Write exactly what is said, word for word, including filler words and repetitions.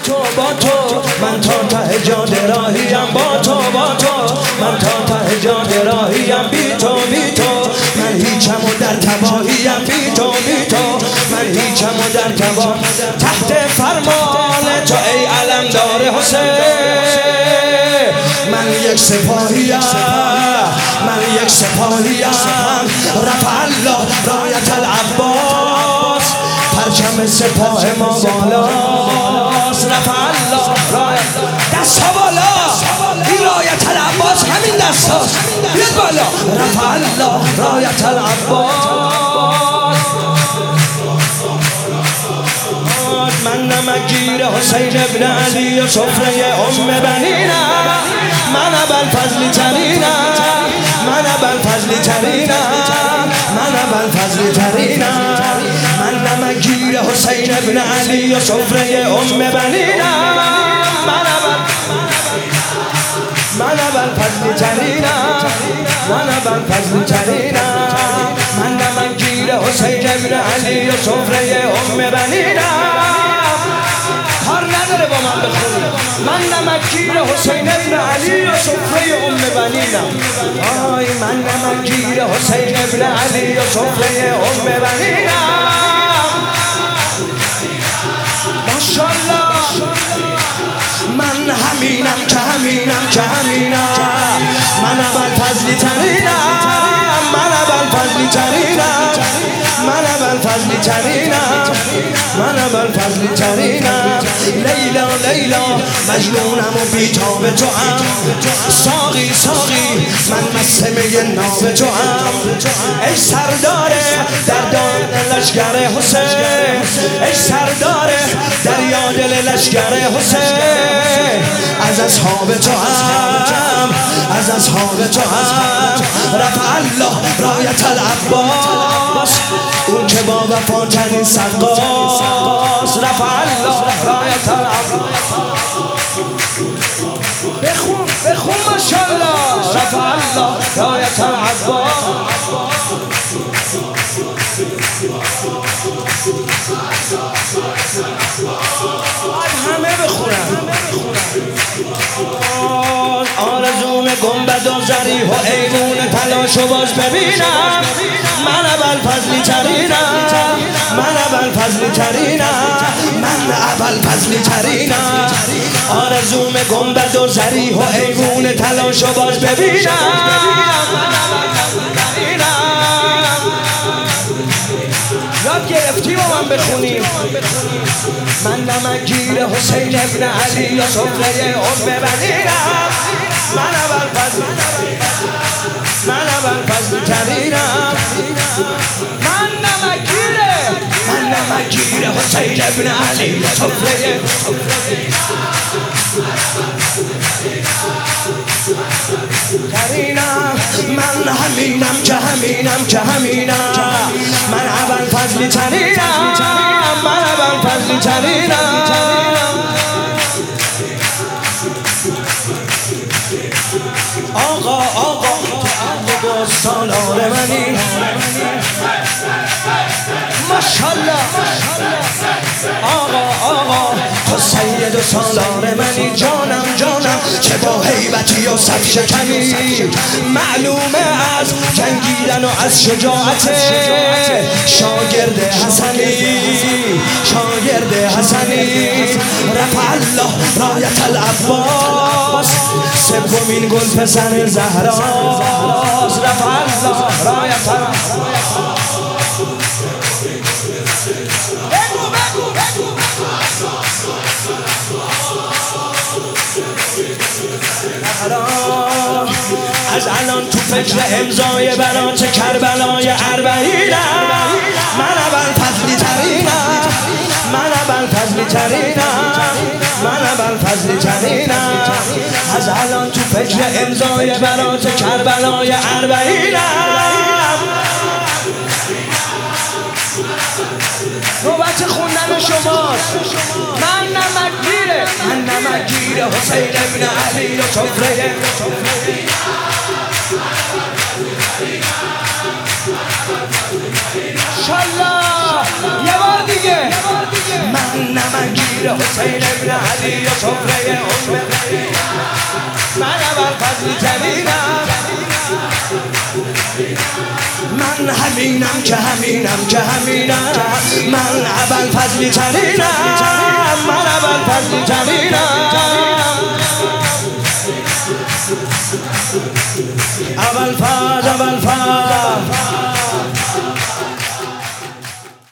تو با تو من تا ته جاده راهیم، با تو با تو من تا ته جاده راهیم، بی تو بی تو من هیچم و در تباهیم، بی تو بی تو من هیچم و در تباه. تحت فرمان تو ای علمدار حسین من یک سپاهیم، من یک سپاهیم. رفع الله رایت العباس، پرچم سپاه ما بالاست. رفع الله رایت، دست ها بالا، این رایت العباس همین دست هاست، بیاد بالا. رفع الله رایت العباس، من نمکگیر حسین ابن علی و سفره ام بنینم، من ابوالفضل ترینم، من ابوالفضل ترینم، من ابوالفضل ترینم. من نمکگیر حسین ابن علی و سفره ام بنینم، من من ابوالفضل ترینم، من ابوالفضل ترینم. من نمکگیر حسین ابن علی و سفره ام بنینم. کار نداره با من بخونی، من نمکگیر حسین ابن علی و سفره ام بنینم. آی من نمکگیر حسین ابن علی و سفره ام بنینم. ماشاءالله من همینم که همینم که همینم. من ابوالفضل ترینم، من ابوالفضل ترینم، من ابوالفضل ترینم، من ابوالفضل ترینم. لیلا لیلا مجنونم و بیتاب تو هم، ساقی ساقی من مسمه ناب تو هم. ای سردار دردان لشگر حسین، ای سردار دریا دل لشگر حسین. از اصحاب تو هم، از اصحاب تو هم. رفع الله رایت العباس، اون که با وفاترین سقاس. رفع الله رایت العباس، بخون بخون ماشاءالله. رفع الله رایت العباس، همه بخونن. آرزوم گنبد و ضریح و ایوون تلاشو باز ببینم. من ابوالفضل ترینم، من ابوالفضل ترینم، من ابوالفضل ترینم. آرزوم گنبد و ضریح و ایوون تلاشو باز ببینم. یاد گرفتی با من بخونیم. من نمکگیر حسین ابن علی و سفره ام بنینم. من ابوالفضل، من ابوالفضل ترینم. من نمکگیر، من نمکگیر حسین ابن علی و سفره ترینم. من همینم که همینم که همینم. من ابوالفضل ترینم، من ابوالفضل ترینم. آقا آقا تو با سالار منی، ماشاءالله. آقا آقا تو سید و سالار منی، جانم جانم چه با هیبتی و صف شکنی. معلومه از جنگیدن و از شجاعت شاگرد حسنی، شاگرد حسنی. رفع الله رایت العباس، سومین گل پسر زهراست. رفع الله رایت العباس، بگو بگو بگو. از الان تو فکر امضای برات کربلای اربعینم. من ابوالفضل ترینم، من ابوالفضل ترینم، من ابوالفضل ترینم. از الان تو فکر امضای برات کربلای اربعینم. نوبت خوندن شماست. من نمکگیره، من نمکگیر حسین ابن علی و سفره. انشالله یه بار دیگه. من نمکگیر امیر حسین ابن علی و سفره ام من اول فضلی ترینم من همینم که همینم که همینم من اول فضلی ترینم من اول فضلی ترینم اول فضل اول فضل